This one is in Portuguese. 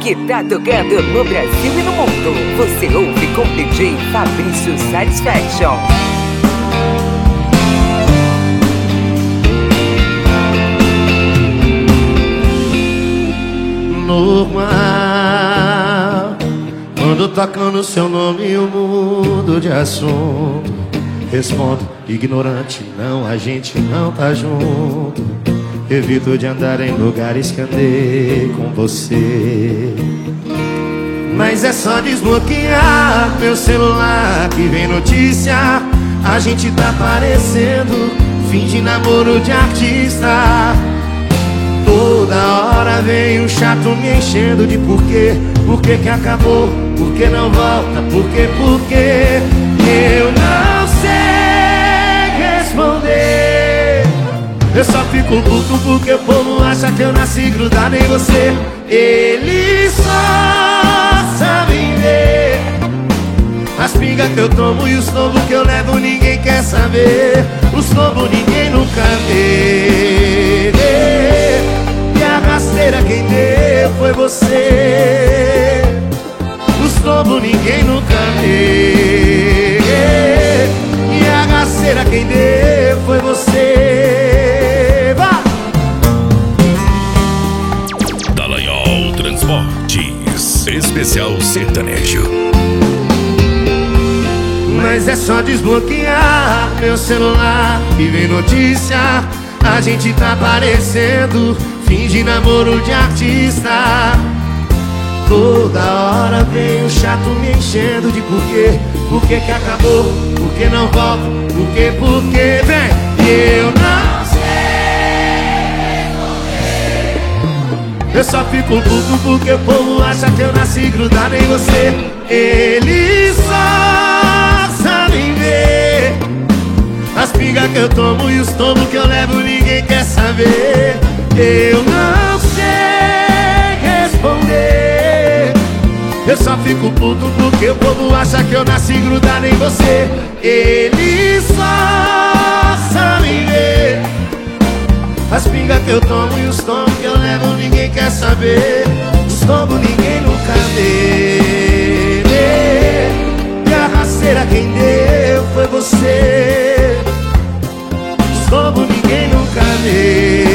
que tá tocando no Brasil e no mundo. Você ouve com o DJ Fabrício Satisfaction. Normal, quando tocando seu nome eu mudo de assunto. Respondo, ignorante, não, a gente não tá junto. Evito de andar em lugares que andei com você. Mas é só desbloquear meu celular que vem notícia. A gente tá parecendo fim de namoro de artista. Toda hora vem um chato me enchendo de porquê. Por que que acabou? Por que não volta? Por que? Eu não sei responder. Eu só fico puto porque o povo acha que eu nasci grudado em você. Eles só sabem ver as pingas que eu tomo e os tombos que eu levo, ninguém quer saber. Os tombos ninguém nunca vê. E a rasteira quem deu foi você. Os tombos ninguém nunca vê. E a rasteira quem deu foi você. Vai! Dallagnol Transportes, especial sertanejo. Mas é só desbloquear meu celular e vem notícia. A gente tá parecendo fim de namoro de artista. Toda hora vem um chato me enchendo de porquê. Por que que acabou? Por que não volta? Por que? Vem! Eu não sei responder. Eu só fico puto porque o povo acha que eu nasci grudado em você. Eles só sabem ver as pingas que eu tomo e os tombos que eu levo, ninguém quer saber. Eu não sei responder. Eu só fico puto porque o povo acha que eu nasci grudado em você. Eles só sabem ver as pingas que eu tomo e os tombos que eu levo, ninguém quer saber. Os tombos ninguém nunca vê. E a rasteira quem deu foi você. Os tombos ninguém nunca vê.